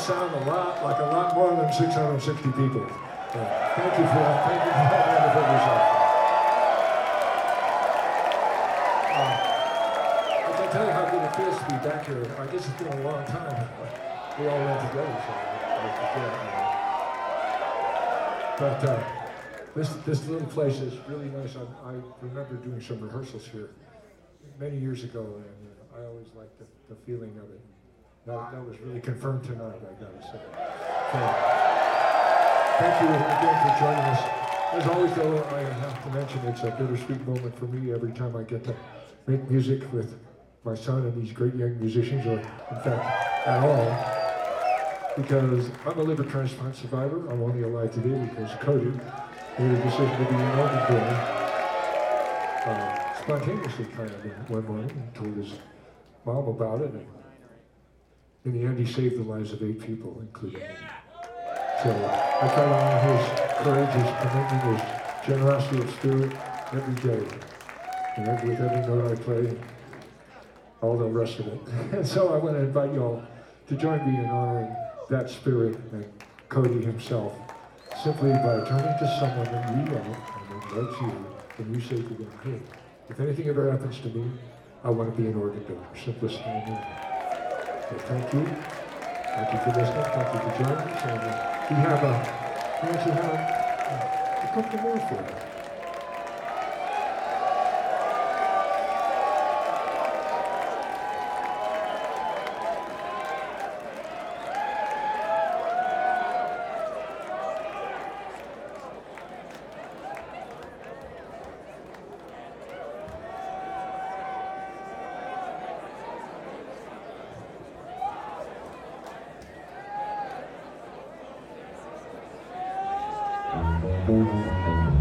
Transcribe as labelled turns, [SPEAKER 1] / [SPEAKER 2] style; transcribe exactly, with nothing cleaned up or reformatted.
[SPEAKER 1] sound a lot like a lot more than six hundred sixty people. Yeah. Thank you for that. Thank you for that wonderful reception. Uh, I can tell you how good it feels to be back here. I guess it's been a long time. We all went together, so I forget. But uh, this this little place is really nice. I, I remember doing some rehearsals here many years ago, and uh, I always liked the, the feeling of it. That, that was really confirmed tonight, I gotta say. So, thank you again for joining us. As always, though, I have to mention it's a bittersweet moment for me every time I get to make music with my son and these great young musicians, or in fact, at all. Because I'm a liver transplant survivor. I'm only alive today because Cody made a decision to be an organ donor. Uh, spontaneously, kind of, one morning, and told his mom about it. And in the end, he saved the lives of eight people, including me. So I try to honor his courage, his commitment, his generosity of spirit every day. And every, with every note I play, all the rest of it. And so I want to invite you all to join me in honoring that spirit and Cody himself, simply by turning to someone that you love and that loves you, and you say to them, hey, if anything ever happens to me, I want to be an organ donor. Simplest thing in the world. So thank you. Thank you for listening. Thank you for joining us. And uh, we have a, we actually have a, a couple more for you.
[SPEAKER 2] Thank you.